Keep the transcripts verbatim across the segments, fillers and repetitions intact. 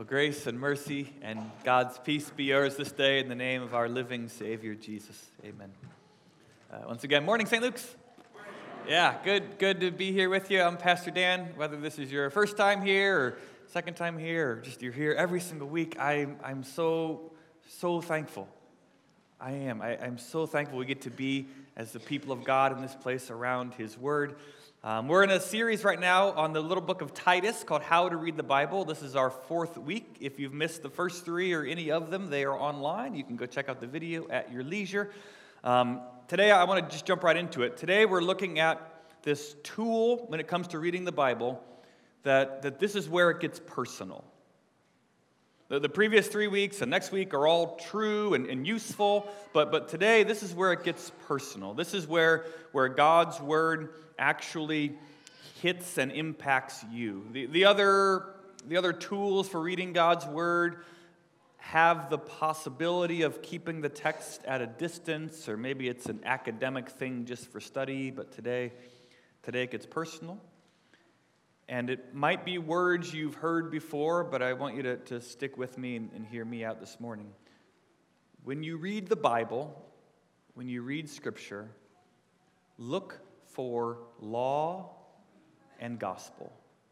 Well, grace and mercy and God's peace be yours this day in the name of our living Savior, Jesus. Amen. Uh, once again, morning, Saint Luke's. Yeah, good good to be here with you. I'm Pastor Dan. Whether this is your first time here or second time here or just you're here every single week, I, I'm so, so thankful. I am. I, I'm so thankful we get to be as the people of God in this place around His Word. Um, we're in a series right now on the little book of Titus called How to Read the Bible. This is our fourth week. If you've missed the first three or any of them, they are online. You can go check out the video at your leisure. Um, today, I want to just jump right into it. Today, we're looking at this tool when it comes to reading the Bible, that, that this is where it gets personal. The, the previous three weeks and next week are all true and, and useful, but, but today, this is where it gets personal. This is where, where God's Word actually hits and impacts you. The, the, other, the other tools for reading God's Word have the possibility of keeping the text at a distance, or maybe it's an academic thing just for study, but today, today it gets personal. And it might be words you've heard before, but I want you to, to stick with me and, and hear me out this morning. When you read the Bible, when you read Scripture, look for law and gospel.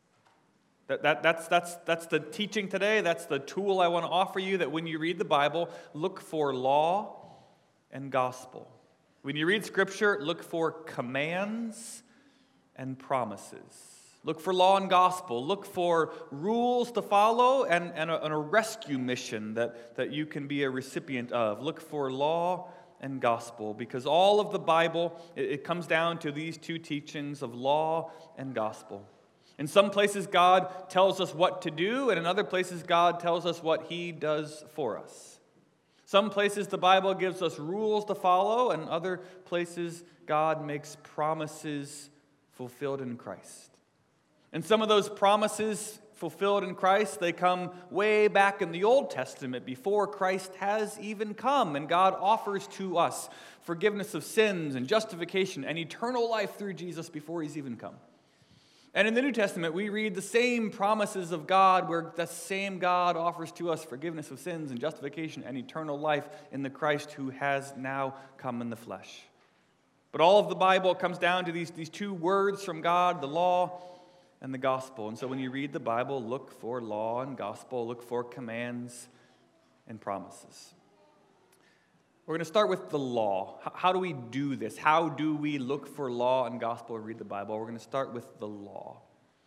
That, that, that's, that's, that's the teaching today. That's the tool I want to offer you, that when you read the Bible, look for law and gospel. When you read Scripture, look for commands and promises. Look for law and gospel. Look for rules to follow and, and, a, and a rescue mission that, that you can be a recipient of. Look for law and gospel, because all of the Bible, it, it comes down to these two teachings of law and gospel. In some places, God tells us what to do, and in other places, God tells us what He does for us. Some places, the Bible gives us rules to follow, and other places, God makes promises fulfilled in Christ. And some of those promises fulfilled in Christ, they come way back in the Old Testament before Christ has even come. And God offers to us forgiveness of sins and justification and eternal life through Jesus before He's even come. And in the New Testament, we read the same promises of God, where the same God offers to us forgiveness of sins and justification and eternal life in the Christ who has now come in the flesh. But all of the Bible comes down to these, these two words from God, the law and the gospel. And so when you read the Bible, look for law and gospel, look for commands and promises. We're going to start with the law. How do we do this? How do we look for law and gospel and read the Bible? We're going to start with the law.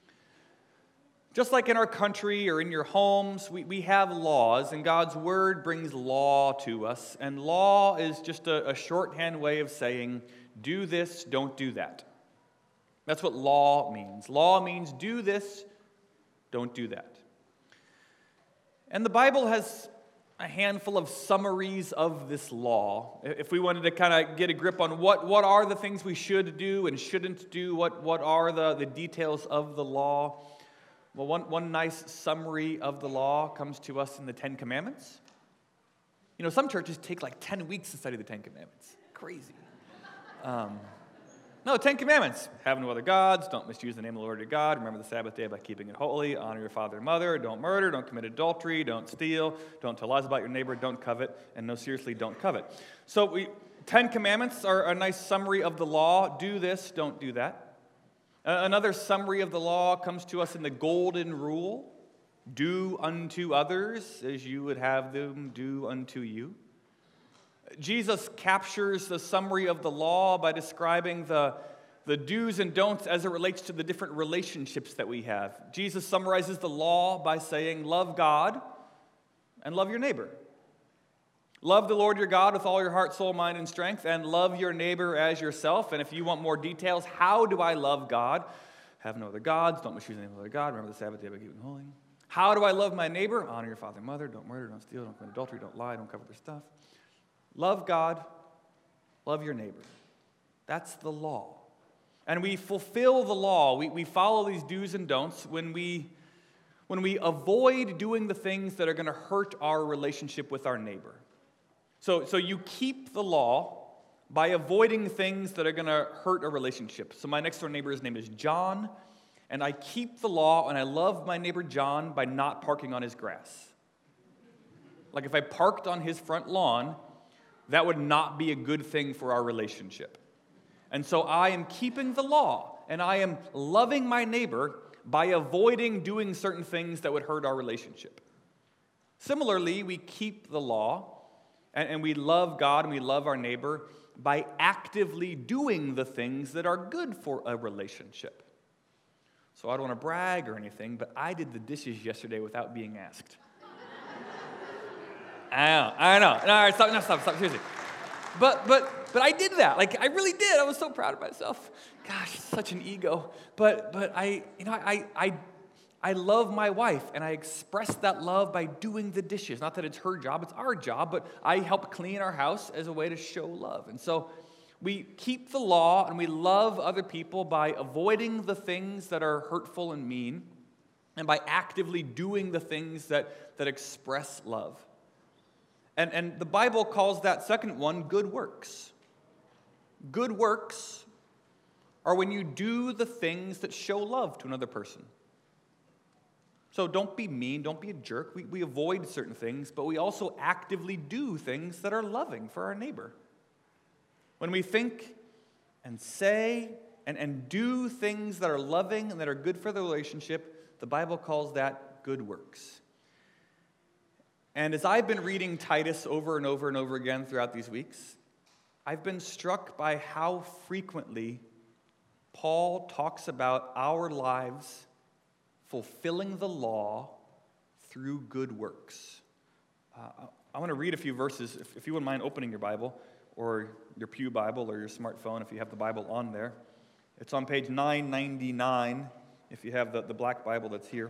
Just like in our country or in your homes, we, we have laws, and God's Word brings law to us. And law is just a, a shorthand way of saying, do this, don't do that. That's what law means. Law means do this, don't do that. And the Bible has a handful of summaries of this law. If we wanted to kind of get a grip on what, what are the things we should do and shouldn't do, what, what are the, the details of the law, well, one, one nice summary of the law comes to us in the Ten Commandments. You know, some churches take like ten weeks to study the Ten Commandments. Crazy. Um... No, Ten Commandments. Have no other gods. Don't misuse the name of the Lord your God. Remember the Sabbath day by keeping it holy. Honor your father and mother. Don't murder. Don't commit adultery. Don't steal. Don't tell lies about your neighbor. Don't covet. And no, seriously, don't covet. So we, Ten Commandments are a nice summary of the law. Do this. Don't do that. Uh, another summary of the law comes to us in the Golden Rule. Do unto others as you would have them do unto you. Jesus captures the summary of the law by describing the, the do's and don'ts as it relates to the different relationships that we have. Jesus summarizes the law by saying, love God and love your neighbor. Love the Lord your God with all your heart, soul, mind, and strength, and love your neighbor as yourself. And if you want more details, how do I love God? Have no other gods. Don't misuse the name of other God. Remember the Sabbath day by keeping it holy. How do I love my neighbor? Honor your father and mother. Don't murder. Don't steal. Don't commit adultery. Don't lie. Don't covet their stuff. Love God, love your neighbor. That's the law. And we fulfill the law. We, we follow these do's and don'ts when we, when we avoid doing the things that are going to hurt our relationship with our neighbor. So, so you keep the law by avoiding things that are going to hurt a relationship. So my next door neighbor's name is John, and I keep the law, and I love my neighbor John by not parking on his grass. Like if I parked on his front lawn, that would not be a good thing for our relationship. And so I am keeping the law, and I am loving my neighbor by avoiding doing certain things that would hurt our relationship. Similarly, we keep the law, and, and we love God and we love our neighbor by actively doing the things that are good for a relationship. So I don't want to brag or anything, but I did the dishes yesterday without being asked. I know, I know. No, all right, stop, no, stop, stop, seriously. But, but, but I did that. Like, I really did. I was so proud of myself. Gosh, such an ego. But, but I, you know, I, I, I love my wife, and I express that love by doing the dishes. Not that it's her job, it's our job, but I help clean our house as a way to show love. And so we keep the law, and we love other people by avoiding the things that are hurtful and mean, and by actively doing the things that, that express love. And, and the Bible calls that second one good works. Good works are when you do the things that show love to another person. So don't be mean, don't be a jerk. We, we avoid certain things, but we also actively do things that are loving for our neighbor. When we think and say and, and do things that are loving and that are good for the relationship, the Bible calls that good works. And as I've been reading Titus over and over and over again throughout these weeks, I've been struck by how frequently Paul talks about our lives fulfilling the law through good works. Uh, I want to read a few verses, if, if you wouldn't mind opening your Bible, or your Pew Bible, or your smartphone if you have the Bible on there. It's on page nine ninety-nine, if you have the, the black Bible that's here.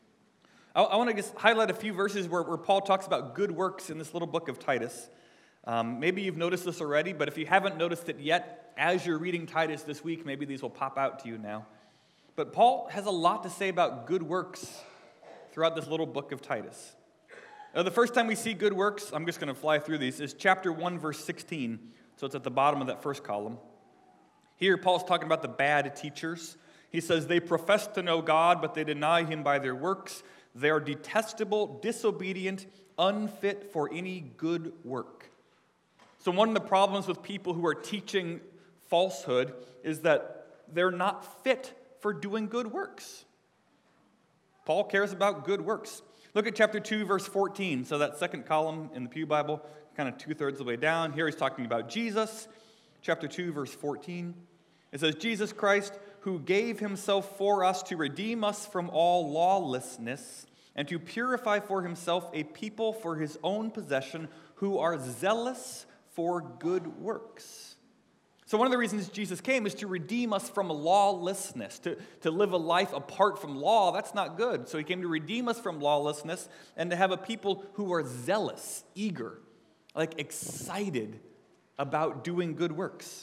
I, I want to just highlight a few verses where, where Paul talks about good works in this little book of Titus. Um, maybe you've noticed this already, but if you haven't noticed it yet, as you're reading Titus this week, maybe these will pop out to you now. But Paul has a lot to say about good works throughout this little book of Titus. Now, the first time we see good works, I'm just going to fly through these, is chapter one, verse sixteen. So it's at the bottom of that first column. Here, Paul's talking about the bad teachers. He says, they profess to know God, but they deny him by their works. They are detestable, disobedient, unfit for any good work. So one of the problems with people who are teaching falsehood is that they're not fit for doing good works. Paul cares about good works. Look at chapter two, verse fourteen. So that second column in the Pew Bible, kind of two-thirds of the way down. Here he's talking about Jesus. Chapter two, verse fourteen. It says, Jesus Christ, who gave himself for us to redeem us from all lawlessness and to purify for himself a people for his own possession who are zealous for good works. So one of the reasons Jesus came is to redeem us from lawlessness, to, to live a life apart from law. That's not good. So he came to redeem us from lawlessness and to have a people who are zealous, eager, like excited about doing good works.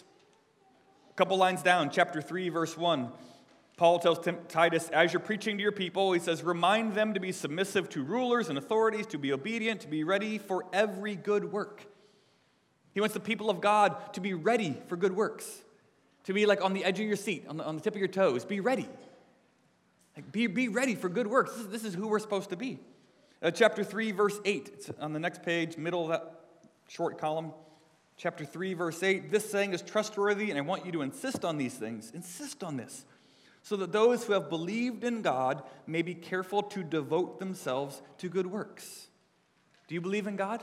A couple lines down, chapter three, verse one, Paul tells Tim, Titus, as you're preaching to your people, he says, remind them to be submissive to rulers and authorities, to be obedient, to be ready for every good work. He wants the people of God to be ready for good works, to be like on the edge of your seat, on the, on the tip of your toes. Be ready. Like be, be ready for good works. This is, this is who we're supposed to be. Uh, chapter three, verse eight. It's on the next page, middle of that short column. Chapter three, verse eight. This saying is trustworthy, and I want you to insist on these things. Insist on this, so that those who have believed in God may be careful to devote themselves to good works. Do you believe in God?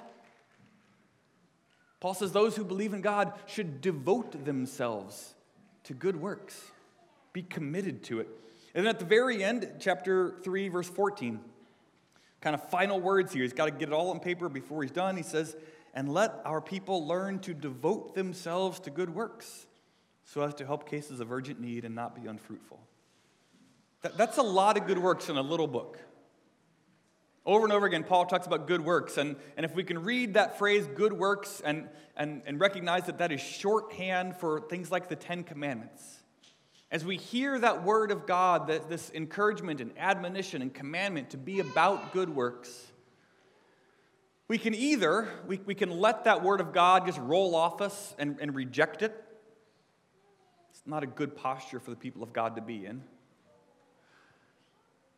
Paul says those who believe in God should devote themselves to good works. Be committed to it. And then at the very end, chapter three, verse fourteen, kind of final words here. He's got to get it all on paper before he's done. He says, and let our people learn to devote themselves to good works so as to help cases of urgent need and not be unfruitful. That, that's a lot of good works in a little book. Over and over again, Paul talks about good works, and, and if we can read that phrase, good works, and, and, and recognize that that is shorthand for things like the Ten Commandments, as we hear that word of God, that this encouragement and admonition and commandment to be about good works, we can either, we, we can let that word of God just roll off us and, and reject it. It's not a good posture for the people of God to be in.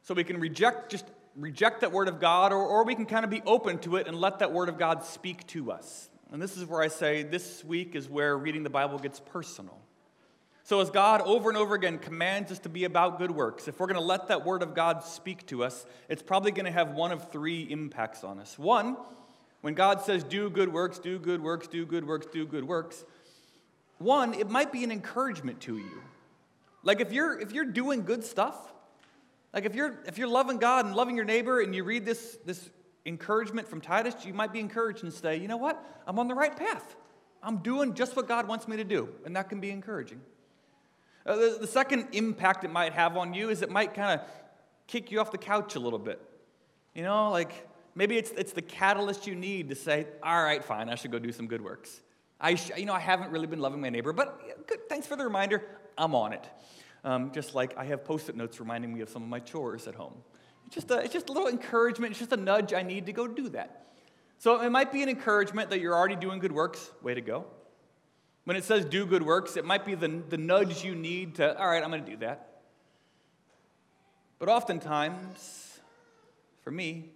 So we can reject, just reject that word of God, or, or we can kind of be open to it and let that word of God speak to us. And this is where I say this week is where reading the Bible gets personal. So as God over and over again commands us to be about good works, if we're going to let that word of God speak to us, it's probably going to have one of three impacts on us. One, when God says do good works, do good works, do good works, do good works, one, it might be an encouragement to you. Like if you're if you're doing good stuff, like if you're if you're loving God and loving your neighbor and you read this, this encouragement from Titus, you might be encouraged and say, you know what? I'm on the right path. I'm doing just what God wants me to do. And that can be encouraging. Uh, the, the second impact it might have on you is it might kind of kick you off the couch a little bit. You know, like maybe it's it's the catalyst you need to say, all right, fine, I should go do some good works. I sh- you know, I haven't really been loving my neighbor, but good, thanks for the reminder. I'm on it. Um, just like I have Post-it notes reminding me of some of my chores at home. It's just, a, it's just a little encouragement. It's just a nudge. I need to go do that. So it might be an encouragement that you're already doing good works. Way to go. When it says do good works, it might be the, the nudge you need to, all right, I'm going to do that. But oftentimes, for me,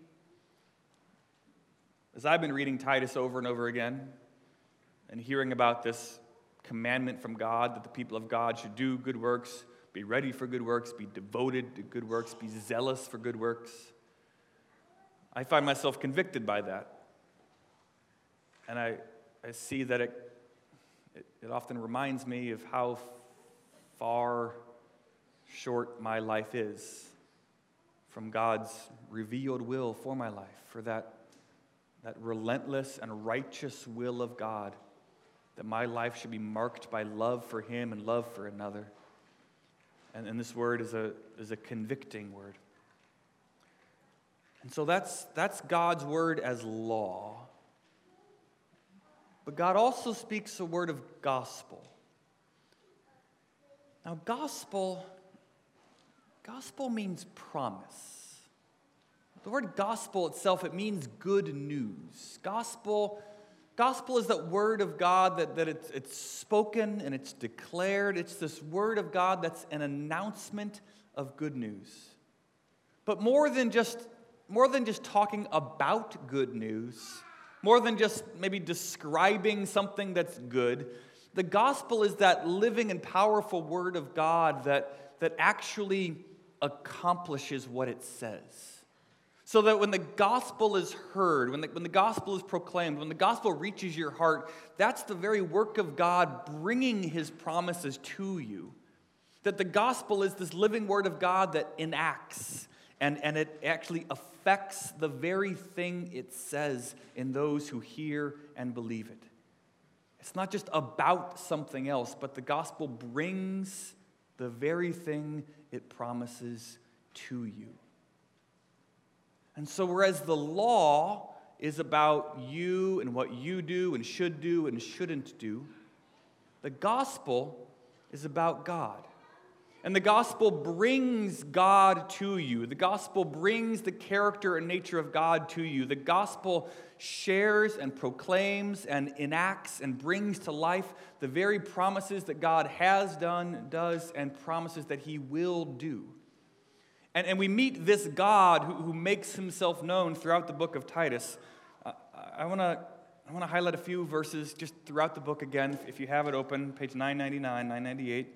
as I've been reading Titus over and over again and hearing about this commandment from God that the people of God should do good works, be ready for good works, be devoted to good works, be zealous for good works, I find myself convicted by that. And I, I see that it, it, it often reminds me of how far short my life is from God's revealed will for my life, for that, that relentless and righteous will of God, that my life should be marked by love for Him and love for another. And, and this word is a, is a convicting word. And so that's, that's God's word as law. But God also speaks a word of gospel. Now, gospel, gospel means promise. The word gospel itself, it means good news. Gospel, gospel is that word of God that, that it's, it's spoken and it's declared. It's this word of God that's an announcement of good news. But more than just, more than just talking about good news, more than just maybe describing something that's good, the gospel is that living and powerful word of God that, that actually accomplishes what it says. So that when the gospel is heard, when the, when the gospel is proclaimed, when the gospel reaches your heart, that's the very work of God bringing His promises to you. That the gospel is this living word of God that enacts, and, and it actually affects the very thing it says in those who hear and believe it. It's not just about something else, but the gospel brings the very thing it promises to you. And so whereas the law is about you and what you do and should do and shouldn't do, the gospel is about God. And the gospel brings God to you. The gospel brings the character and nature of God to you. The gospel shares and proclaims and enacts and brings to life the very promises that God has done, does, and promises that He will do. And, and we meet this God who, who makes Himself known throughout the book of Titus. Uh, I want to I want to highlight a few verses just throughout the book again. If you have it open, page nine ninety-nine, nine ninety-eight.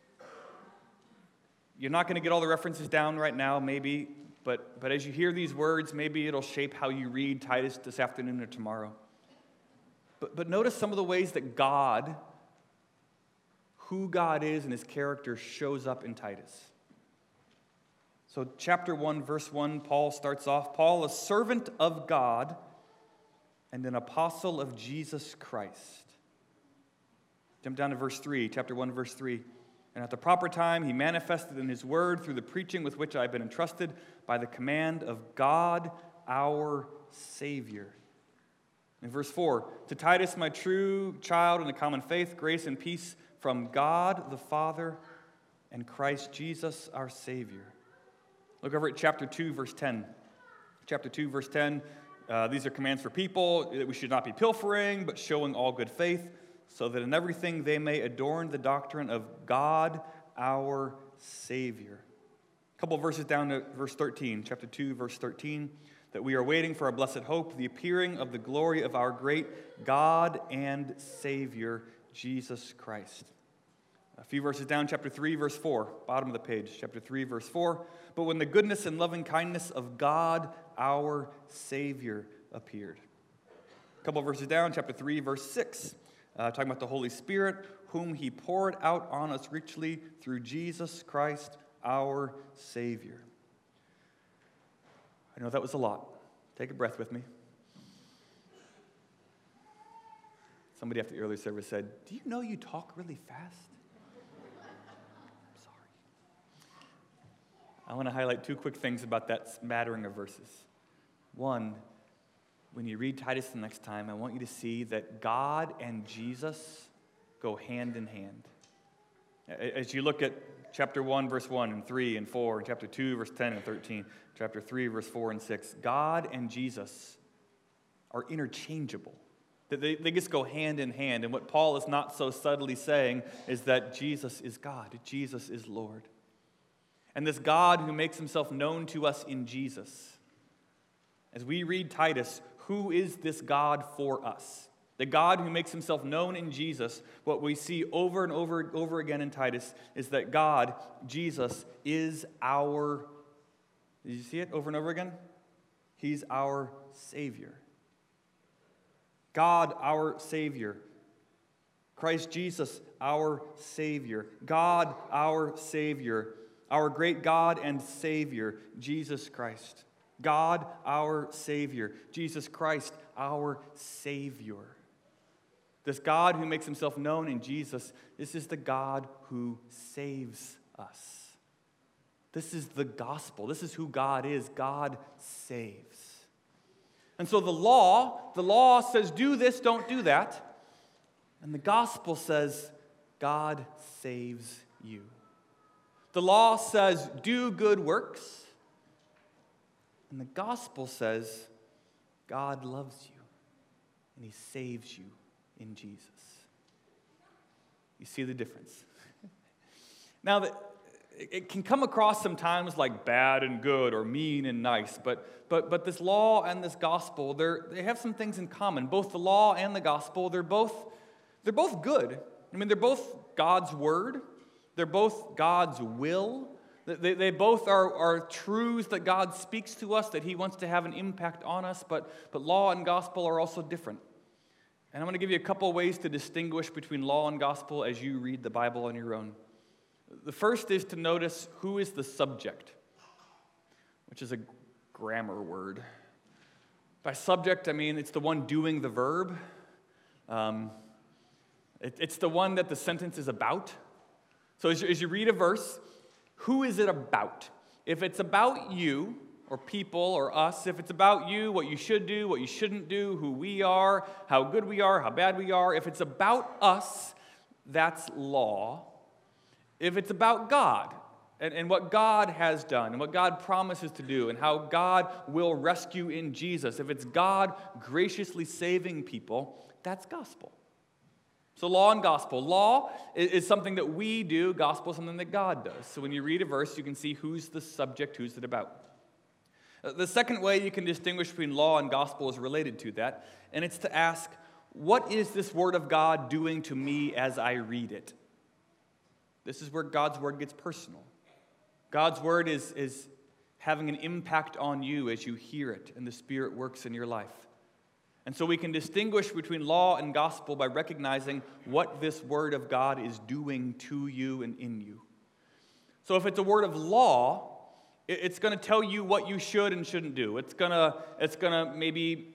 You're not going to get all the references down right now, maybe, but, but as you hear these words, maybe it'll shape how you read Titus this afternoon or tomorrow. But, but notice some of the ways that God, who God is and His character, shows up in Titus. So chapter one, verse one, Paul starts off, Paul, a servant of God and an apostle of Jesus Christ. Jump down to verse three, chapter one, verse three. And at the proper time, He manifested in His word through the preaching with which I have been entrusted by the command of God, our Savior. In verse four, to Titus, my true child in the common faith, grace and peace from God the Father and Christ Jesus, our Savior. Look over at chapter two, verse ten. Chapter two, verse ten, uh, these are commands for people, that we should not be pilfering, but showing all good faith, so that in everything they may adorn the doctrine of God, our Savior. couple verses down to verse thirteen, chapter two, verse thirteen, that we are waiting for our blessed hope, the appearing of the glory of our great God and Savior, Jesus Christ. A few verses down, chapter three, verse four, bottom of the page, chapter three, verse four. But when the goodness and loving kindness of God, our Savior, appeared. A couple verses down, chapter three, verse six, uh, talking about the Holy Spirit, whom he poured out on us richly through Jesus Christ, our Savior. I know that was a lot. Take a breath with me. Somebody after the earlier service said, "Do you know you talk really fast?" I'm sorry. I want to highlight two quick things about that smattering of verses. One, when you read Titus the next time, I want you to see that God and Jesus go hand in hand. As you look at chapter one, verse one and three and four, and chapter two, verse ten and thirteen, chapter three, verse four and six, God and Jesus are interchangeable. They, they just go hand in hand. And what Paul is not so subtly saying is that Jesus is God. Jesus is Lord. And this God who makes himself known to us in Jesus, as we read Titus, who is this God for us? The God who makes himself known in Jesus, what we see over and over and over again in Titus is that God, Jesus, is our, did you see it over and over again? He's our Savior. God, our Savior. Christ Jesus, our Savior. God, our Savior. Our great God and Savior, Jesus Christ. God, our Savior. Jesus Christ, our Savior. This God who makes himself known in Jesus, this is the God who saves us. This is the gospel. This is who God is. God saves. And so the law, the law says do this, don't do that. And the gospel says God saves you. The law says do good works. And the gospel says God loves you and he saves you in Jesus. You see the difference? Now, the, it can come across sometimes like bad and good or mean and nice, but but but this law and this gospel, they're, they have some things in common. Both the law and the gospel, they're both they're both good. I mean, they're both God's word. They're both God's will. They, they both are, are truths that God speaks to us, that he wants to have an impact on us, but, but law and gospel are also different. And I'm going to give you a couple ways to distinguish between law and gospel as you read the Bible on your own. The first is to notice who is the subject, which is a grammar word. By subject, I mean it's the one doing the verb. Um, it, it's the one that the sentence is about. So as you, as you read a verse, who is it about? If it's about you, or people, or us, if it's about you, what you should do, what you shouldn't do, who we are, how good we are, how bad we are, if it's about us, that's law. If it's about God, and, and what God has done, and what God promises to do, and how God will rescue in Jesus, if it's God graciously saving people, that's gospel. So law and gospel. Law is something that we do. Gospel is something that God does. So when you read a verse, you can see who's the subject, who's it about. The second way you can distinguish between law and gospel is related to that, and it's to ask, what is this word of God doing to me as I read it? This is where God's word gets personal. God's word is, is having an impact on you as you hear it, and the Spirit works in your life. And so we can distinguish between law and gospel by recognizing what this word of God is doing to you and in you. So if it's a word of law, it's going to tell you what you should and shouldn't do. It's going to, it's going to maybe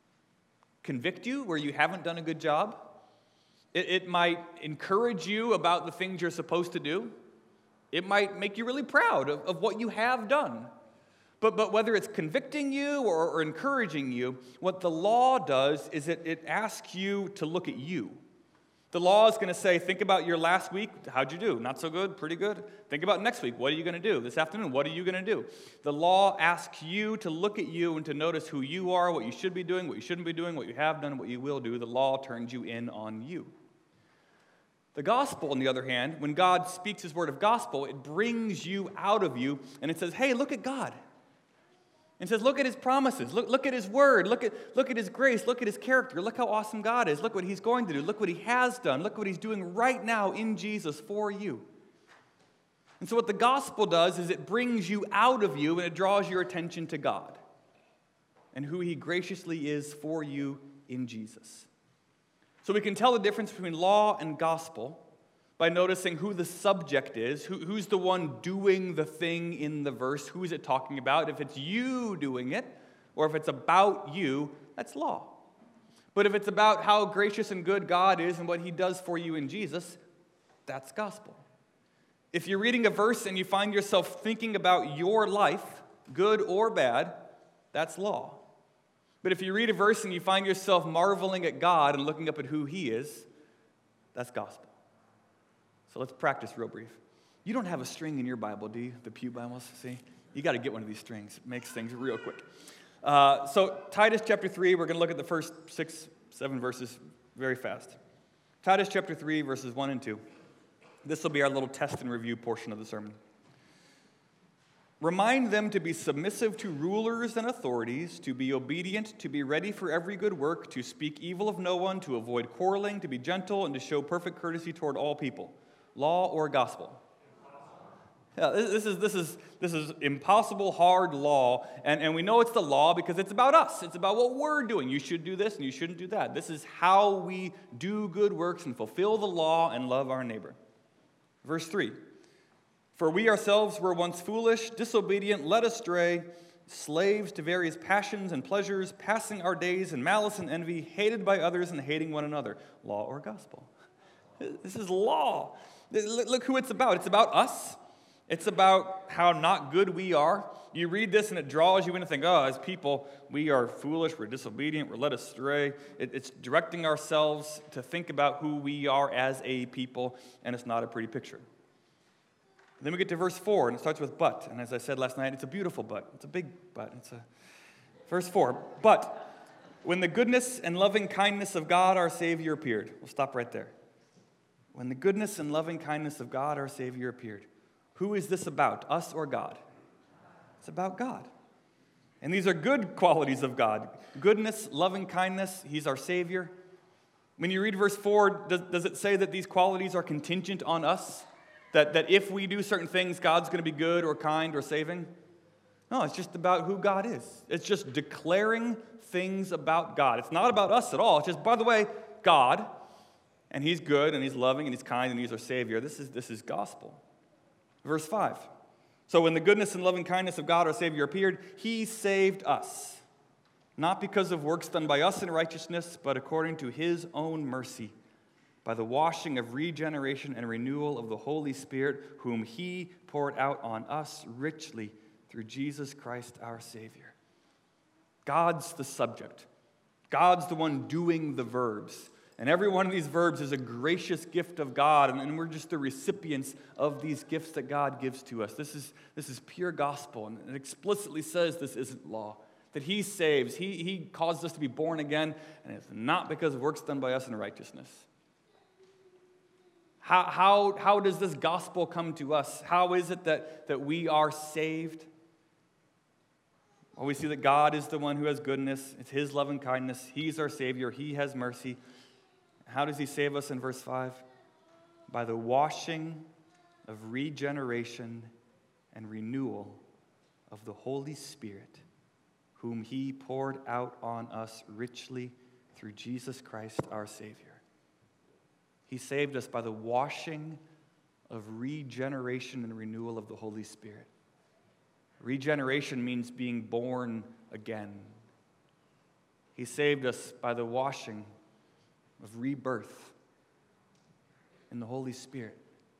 convict you where you haven't done a good job. It, it might encourage you about the things you're supposed to do. It might make you really proud of, of what you have done. But, but whether it's convicting you or, or encouraging you, what the law does is it, it asks you to look at you. The law is going to say, think about your last week. How'd you do? Not so good? Pretty good? Think about next week. What are you going to do? This afternoon, what are you going to do? The law asks you to look at you and to notice who you are, what you should be doing, what you shouldn't be doing, what you have done, what you will do. The law turns you in on you. The gospel, on the other hand, when God speaks his word of gospel, it brings you out of you, and it says, hey, look at God. It says, look at his promises. Look, look at his word. Look at, look at his grace. Look at his character. Look how awesome God is. Look what he's going to do. Look what he has done. Look what he's doing right now in Jesus for you. And so what the gospel does is it brings you out of you and it draws your attention to God and who he graciously is for you in Jesus. So we can tell the difference between law and gospel by noticing who the subject is, who, who's the one doing the thing in the verse, who is it talking about. If it's you doing it, or if it's about you, that's law. But if it's about how gracious and good God is and what he does for you in Jesus, that's gospel. If you're reading a verse and you find yourself thinking about your life, good or bad, that's law. But if you read a verse and you find yourself marveling at God and looking up at who he is, that's gospel. So let's practice real brief. You don't have a string in your Bible, do you? The Pew Bibles, see? You got to get one of these strings. It makes things real quick. Uh, so Titus chapter three, we're going to look at the first six, seven verses very fast. Titus chapter three, verses one and two. This will be our little test and review portion of the sermon. Remind them to be submissive to rulers and authorities, to be obedient, to be ready for every good work, to speak evil of no one, to avoid quarreling, to be gentle, and to show perfect courtesy toward all people. Law or gospel? Yeah, this is this is this is impossible, hard law, and, and we know it's the law because it's about us. It's about what we're doing. You should do this and you shouldn't do that. This is how we do good works and fulfill the law and love our neighbor. Verse three. For we ourselves were once foolish, disobedient, led astray, slaves to various passions and pleasures, passing our days in malice and envy, hated by others and hating one another. Law or gospel? This is law. Look who it's about. It's about us. It's about how not good we are. You read this and it draws you in to think, oh, as people, we are foolish, we're disobedient, we're led astray. It, it's directing ourselves to think about who we are as a people, and it's not a pretty picture. Then we get to verse four, and it starts with but. And as I said last night, it's a beautiful but. It's a big but. It's a verse four. But when the goodness and loving kindness of God our Savior appeared. We'll stop right there. When the goodness and loving kindness of God our Savior appeared. Who is this about, us or God? It's about God. And these are good qualities of God. Goodness, loving kindness, he's our Savior. When you read verse four, does, does it say that these qualities are contingent on us? That, that if we do certain things, God's going to be good or kind or saving? No, it's just about who God is. It's just declaring things about God. It's not about us at all. It's just, by the way, God, and he's good, and he's loving, and he's kind, and he's our Savior. This is, this is gospel. Verse five. So when the goodness and loving kindness of God our Savior appeared, he saved us, not because of works done by us in righteousness, but according to his own mercy, by the washing of regeneration and renewal of the Holy Spirit, whom he poured out on us richly through Jesus Christ our Savior. God's the subject. God's the one doing the verbs. And every one of these verbs is a gracious gift of God, and, and we're just the recipients of these gifts that God gives to us. This is, this is pure gospel, and it explicitly says this isn't law, that he saves. He, he caused us to be born again, and it's not because of works done by us in righteousness. How, how, how does this gospel come to us? How is it that, that we are saved? Well, we see that God is the one who has goodness. It's his love and kindness. He's our Savior. He has mercy. How does he save us in verse five? By the washing of regeneration and renewal of the Holy Spirit, whom he poured out on us richly through Jesus Christ our Savior. He saved us by the washing of regeneration and renewal of the Holy Spirit. Regeneration means being born again. He saved us by the washing of rebirth in the Holy Spirit.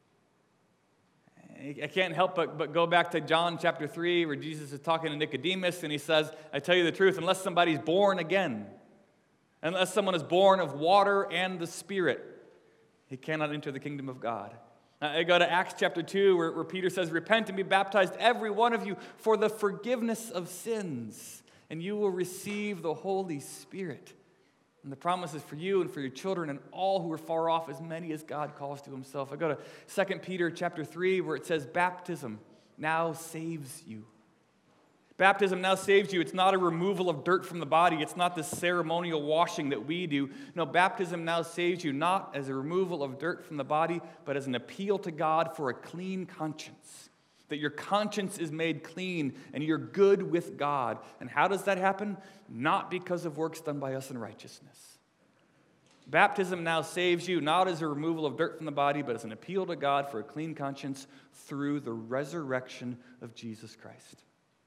I can't help but, but go back to John chapter three, where Jesus is talking to Nicodemus, and he says, I tell you the truth, unless somebody's born again, unless someone is born of water and the Spirit, he cannot enter the kingdom of God. I go to Acts chapter two, where, where Peter says, repent and be baptized, every one of you, for the forgiveness of sins, and you will receive the Holy Spirit. And the promise is for you and for your children and all who are far off, as many as God calls to himself. I go to Second Peter chapter three, where it says, baptism now saves you. Baptism now saves you. It's not a removal of dirt from the body. It's not the ceremonial washing that we do. No, baptism now saves you, not as a removal of dirt from the body, but as an appeal to God for a clean conscience. That your conscience is made clean and you're good with God. And how does that happen? Not because of works done by us in righteousness. Baptism now saves you, not as a removal of dirt from the body, but as an appeal to God for a clean conscience through the resurrection of Jesus Christ.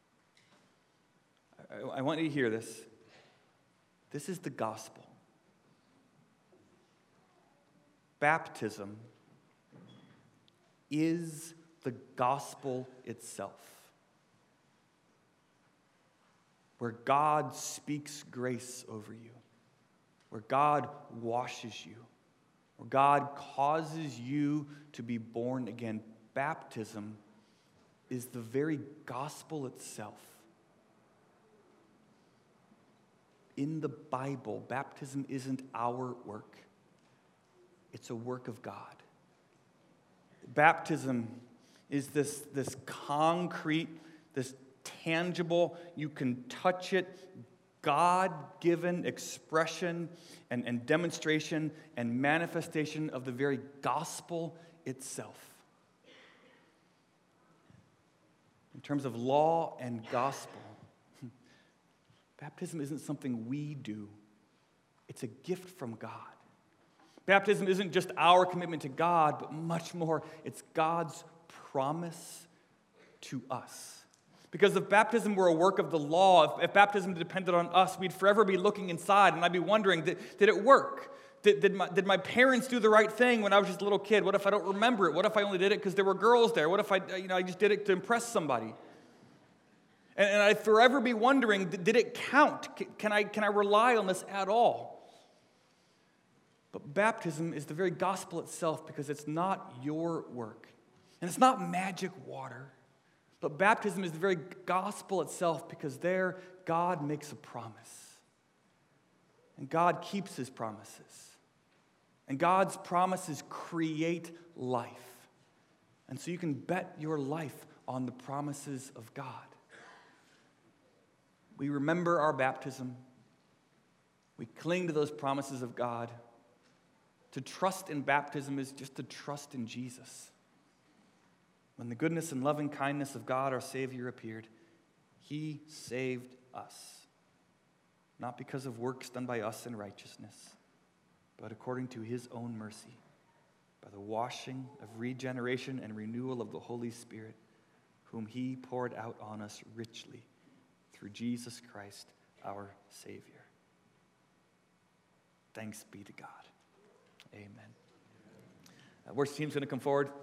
I want you to hear this. This is the gospel. Baptism is the gospel itself, where God speaks grace over you, where God washes you, where God causes you to be born again. Baptism is the very gospel itself. In the Bible, baptism isn't our work. It's a work of God. Baptism is this, this concrete, this tangible, you can touch it, God-given expression and, and demonstration and manifestation of the very gospel itself. In terms of law and gospel, baptism isn't something we do. It's a gift from God. Baptism isn't just our commitment to God, but much more, it's God's promise to us. Because if baptism were a work of the law, if, if baptism depended on us, we'd forever be looking inside, and I'd be wondering, did, did it work? Did, did, my, did my parents do the right thing when I was just a little kid? What if I don't remember it? What if I only did it because there were girls there? What if I, you know, I just did it to impress somebody? And, and I'd forever be wondering, did it count? Can I, can I rely on this at all? But baptism is the very gospel itself because it's not your work. And it's not magic water. But baptism is the very gospel itself because there God makes a promise. And God keeps his promises. And God's promises create life. And so you can bet your life on the promises of God. We remember our baptism. We cling to those promises of God. To trust in baptism is just to trust in Jesus. When the goodness and loving kindness of God, our Savior, appeared, he saved us. Not because of works done by us in righteousness, but according to his own mercy, by the washing of regeneration and renewal of the Holy Spirit, whom he poured out on us richly through Jesus Christ, our Savior. Thanks be to God. Amen. Uh, worship team's going to come forward.